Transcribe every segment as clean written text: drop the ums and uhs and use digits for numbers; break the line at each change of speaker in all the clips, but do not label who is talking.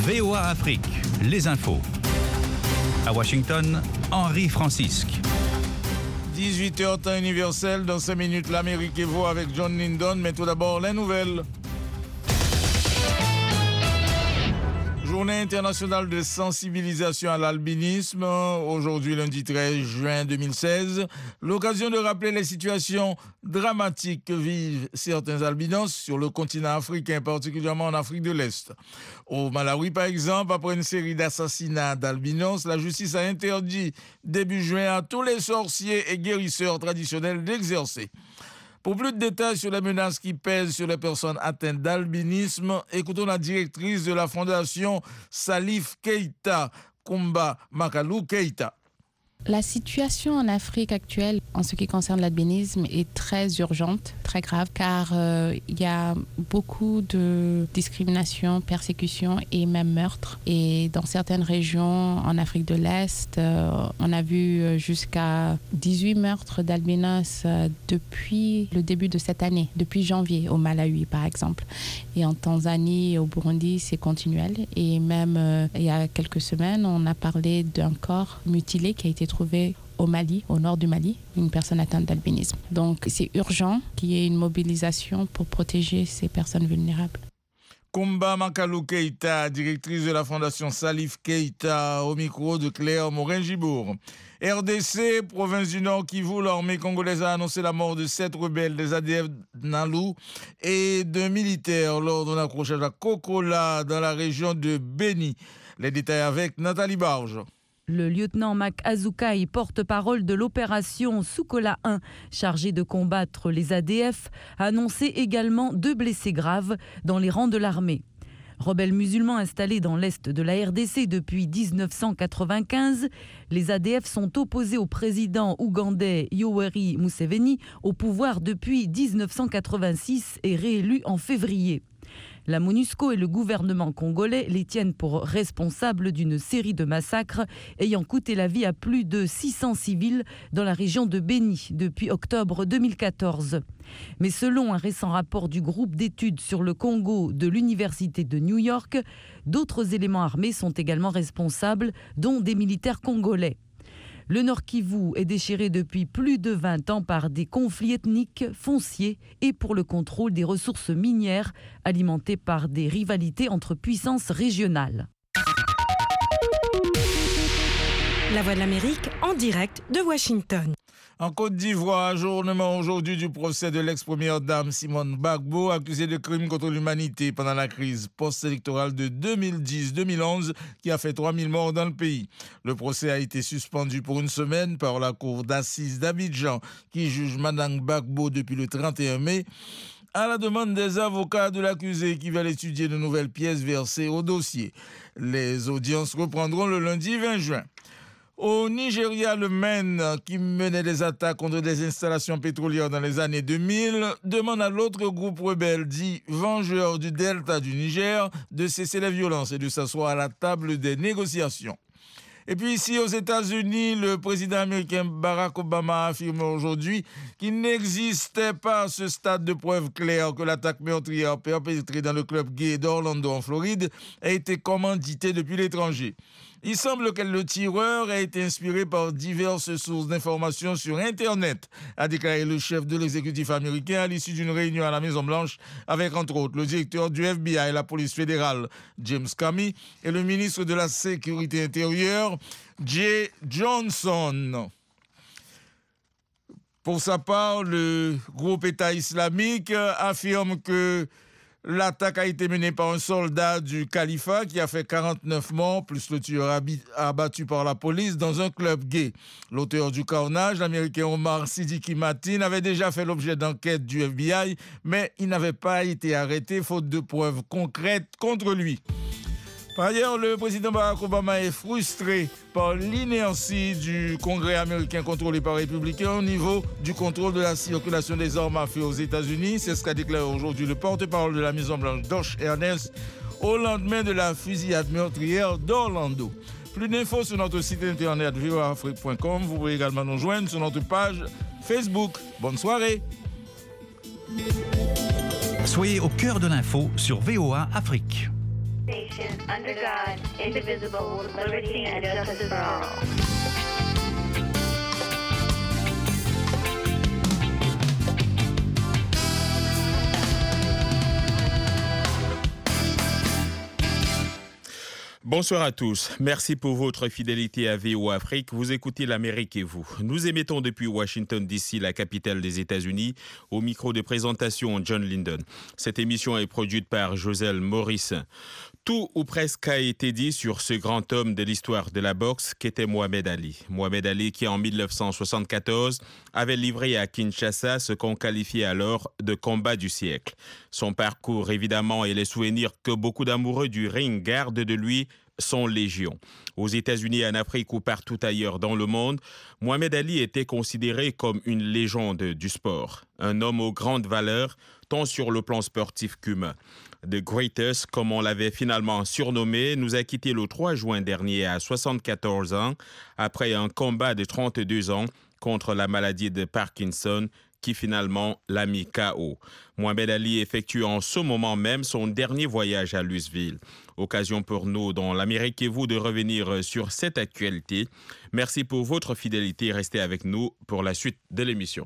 VOA Afrique, les infos. À Washington, Henri Francisque.
18h temps universel, dans 5 minutes l'Amérique et vous avec John Lindon, mais tout d'abord les nouvelles. Journée internationale de sensibilisation à l'albinisme, aujourd'hui lundi 13 juin 2016. L'occasion de rappeler les situations dramatiques que vivent certains albinos sur le continent africain, particulièrement en Afrique de l'Est. Au Malawi, par exemple, après une série d'assassinats d'albinos, la justice a interdit début juin à tous les sorciers et guérisseurs traditionnels d'exercer. Pour plus de détails sur les menaces qui pèsent sur les personnes atteintes d'albinisme, écoutons la directrice de la fondation Salif Keita, Kumba Makalu Keita.
La situation en Afrique actuelle, en ce qui concerne l'albinisme, est très urgente, très grave, car il y a beaucoup de discrimination, persécution et même meurtres. Et dans certaines régions en Afrique de l'Est, on a vu jusqu'à 18 meurtres d'albinos depuis le début de cette année, depuis janvier, au Malawi par exemple. Et en Tanzanie et au Burundi, c'est continuel. Et même il y a quelques semaines, on a parlé d'un corps mutilé qui a été trouvé au Mali, au nord du Mali, une personne atteinte d'albinisme. Donc c'est urgent qu'il y ait une mobilisation pour protéger ces personnes vulnérables.
Kumba Makalu Keita, directrice de la fondation Salif Keita, au micro de Claire Morin-Gibourg. RDC, province du Nord Kivu, l'armée congolaise a annoncé la mort de 7 rebelles des ADF Nalu et d'un militaire lors d'un accrochage à Kokola dans la région de Beni. Les détails avec Nathalie Barge.
Le lieutenant Mac Azukai, porte-parole de l'opération Soukola 1, chargé de combattre les ADF, a annoncé également 2 blessés graves dans les rangs de l'armée. Rebelles musulmans installés dans l'est de la RDC depuis 1995, les ADF sont opposés au président ougandais Yoweri Museveni, au pouvoir depuis 1986 et réélu en février. La MONUSCO et le gouvernement congolais les tiennent pour responsables d'une série de massacres ayant coûté la vie à plus de 600 civils dans la région de Beni depuis octobre 2014. Mais selon un récent rapport du groupe d'études sur le Congo de l'Université de New York, d'autres éléments armés sont également responsables, dont des militaires congolais. Le Nord Kivu est déchiré depuis plus de 20 ans par des conflits ethniques, fonciers et pour le contrôle des ressources minières alimentées par des rivalités entre puissances régionales.
La Voix de l'Amérique en direct de Washington.
En Côte d'Ivoire, ajournement aujourd'hui du procès de l'ex-première dame Simone Gbagbo, accusée de crimes contre l'humanité pendant la crise post-électorale de 2010-2011 qui a fait 3000 morts dans le pays. Le procès a été suspendu pour une semaine par la cour d'assises d'Abidjan qui juge Madame Gbagbo depuis le 31 mai à la demande des avocats de l'accusé qui veulent étudier de nouvelles pièces versées au dossier. Les audiences reprendront le lundi 20 juin. Au Nigeria, le MEN, qui menait des attaques contre des installations pétrolières dans les années 2000, demande à l'autre groupe rebelle dit Vengeurs du Delta du Niger de cesser les violences et de s'asseoir à la table des négociations. Et puis ici, aux États-Unis, le président américain Barack Obama affirme aujourd'hui qu'il n'existait pas à ce stade de preuve claire que l'attaque meurtrière perpétrée dans le club gay d'Orlando en Floride a été commanditée depuis l'étranger. Il semble que le tireur a été inspiré par diverses sources d'informations sur Internet, a déclaré le chef de l'exécutif américain à l'issue d'une réunion à la Maison-Blanche avec, entre autres, le directeur du FBI et la police fédérale, James Comey, et le ministre de la Sécurité intérieure, Jay Johnson. Pour sa part, le groupe État islamique affirme que l'attaque a été menée par un soldat du califat qui a fait 49 morts, plus le tueur abattu par la police dans un club gay. L'auteur du carnage, l'Américain Omar Siddiqui Matin, avait déjà fait l'objet d'enquêtes du FBI, mais il n'avait pas été arrêté faute de preuves concrètes contre lui. Par ailleurs, le président Barack Obama est frustré par l'inertie du Congrès américain contrôlé par les républicains au niveau du contrôle de la circulation des armes à feu aux États-Unis. C'est ce qu'a déclaré aujourd'hui le porte-parole de la Maison-Blanche, Josh Earnest, au lendemain de la fusillade meurtrière d'Orlando. Plus d'infos sur notre site internet voaafrique.com. Vous pouvez également nous joindre sur notre page Facebook. Bonne soirée.
Soyez au cœur de l'info sur VOA Afrique.
nation, under God, indivisible, with liberty and justice for all.
Bonsoir à tous. Merci pour votre fidélité à VOA Afrique. Vous écoutez l'Amérique et vous. Nous émettons depuis Washington DC, la capitale des États-Unis, au micro de présentation John Linden. Cette émission est produite par Joselle Morissin. Tout ou presque a été dit sur ce grand homme de l'histoire de la boxe qu'était Mohamed Ali. Mohamed Ali qui en 1974 avait livré à Kinshasa ce qu'on qualifiait alors de combat du siècle. Son parcours évidemment et les souvenirs que beaucoup d'amoureux du ring gardent de lui sont légion. Aux États-Unis, en Afrique ou partout ailleurs dans le monde, Mohamed Ali était considéré comme une légende du sport. Un homme aux grandes valeurs, tant sur le plan sportif qu'humain. The Greatest, comme on l'avait finalement surnommé, nous a quitté le 3 juin dernier à 74 ans, après un combat de 32 ans contre la maladie de Parkinson, qui finalement l'a mis KO. Mohamed Ali effectue en ce moment même son dernier voyage à Louisville. Occasion pour nous, dans l'Amérique et vous, de revenir sur cette actualité. Merci pour votre fidélité. Restez avec nous pour la suite de l'émission.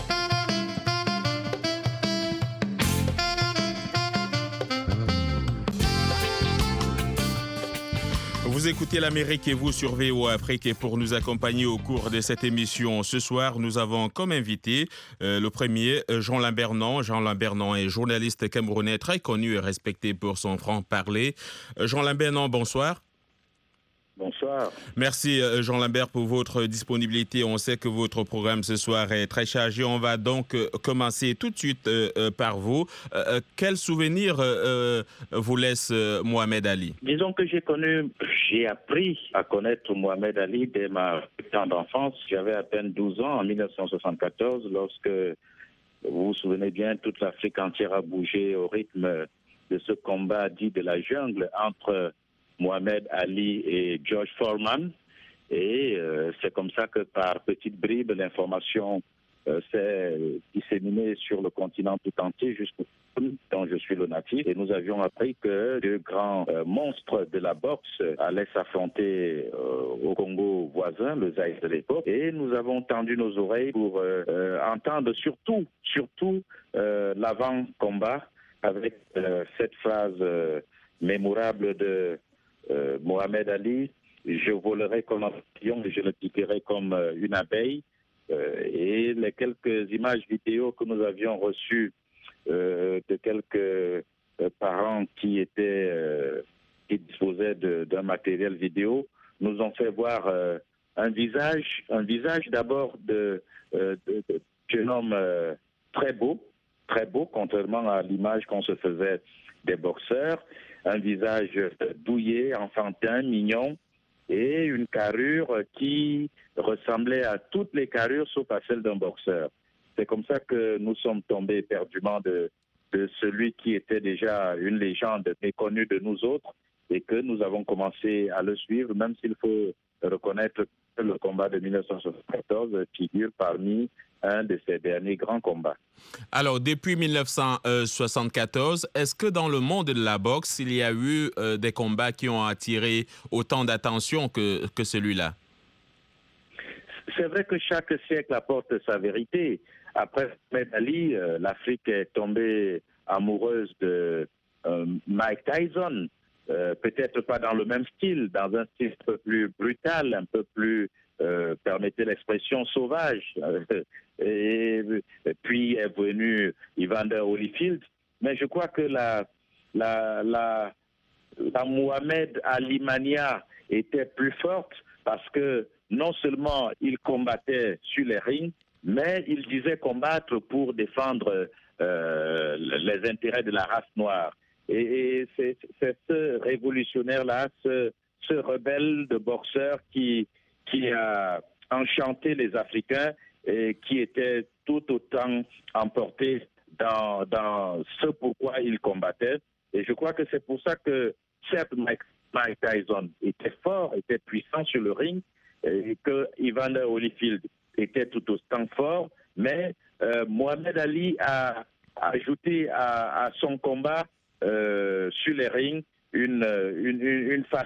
Vous écoutez l'Amérique et vous sur VOA Afrique, et pour nous accompagner au cours de cette émission ce soir, nous avons comme invité le premier, Jean Limbernon. Jean Limbernon est journaliste camerounais très connu et respecté pour son franc-parler. Jean Limbernon, bonsoir.
Bonsoir.
Merci Jean Lambert pour votre disponibilité. On sait que votre programme ce soir est très chargé. On va donc commencer tout de suite par vous. Quel souvenir vous laisse Mohamed Ali?
Disons que j'ai appris à connaître Mohamed Ali dès ma temps d'enfance. J'avais à peine 12 ans en 1974 lorsque, vous vous souvenez bien, toute l'Afrique entière a bougé au rythme de ce combat dit de la jungle entre Mohamed Ali et George Foreman. Et c'est comme ça que par petites bribes, l'information s'est disséminée sur le continent tout entier jusqu'au dont je suis le natif. Et nous avions appris que deux grands monstres de la boxe allaient s'affronter au Congo voisin, le Zaïre de l'époque. Et nous avons tendu nos oreilles pour entendre surtout l'avant-combat avec cette phrase mémorable de Mohamed Ali: je volerai comme un papillon et je le piquerai comme une abeille. Et les quelques images vidéo que nous avions reçues de quelques parents qui disposaient d'un matériel vidéo nous ont fait voir un visage d'abord de jeune homme très beau, contrairement à l'image qu'on se faisait des boxeurs. Un visage douillet, enfantin, mignon, et une carrure qui ressemblait à toutes les carrures sauf à celle d'un boxeur. C'est comme ça que nous sommes tombés éperdument de celui qui était déjà une légende méconnue de nous autres, et que nous avons commencé à le suivre, même s'il faut reconnaître que le combat de 1974 figure parmi un de ses derniers grands combats.
Alors, depuis 1974, est-ce que dans le monde de la boxe, il y a eu des combats qui ont attiré autant d'attention que celui-là?
C'est vrai que chaque siècle apporte sa vérité. Après Mohamed Ali, l'Afrique est tombée amoureuse de Mike Tyson. Peut-être pas dans le même style, dans un style un peu plus brutal, un peu plus, permettez l'expression, sauvage. Et puis est venu Evander Holyfield. Mais je crois que la Mohamed Ali mania était plus forte parce que non seulement il combattait sur les rings, mais il disait combattre pour défendre les intérêts de la race noire. Et c'est ce révolutionnaire-là, ce rebelle de boxeur qui a enchanté les Africains et qui était tout autant emporté dans ce pourquoi il combattait. Et je crois que c'est pour ça que, certes, Mike Tyson était fort, était puissant sur le ring, et que Evander Holyfield était tout autant fort, mais Mohamed Ali a ajouté à son combat sur les rings une